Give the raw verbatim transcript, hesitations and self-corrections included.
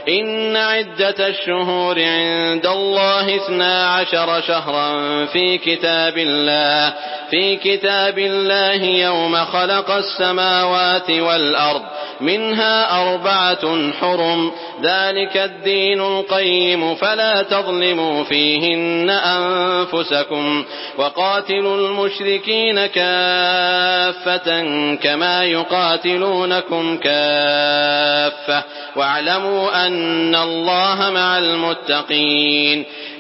إن عدة الشهور عند الله اثنا عشر شهرا في كتاب الله في كتاب الله يوم خلق السماوات والأرض منها أربعة حرم ذلك الدين القيم فلا تظلموا فيهن أنفسكم وقاتلوا المشركين كافة كما يقاتلونكم كافة واعلموا أن الله مع المتقين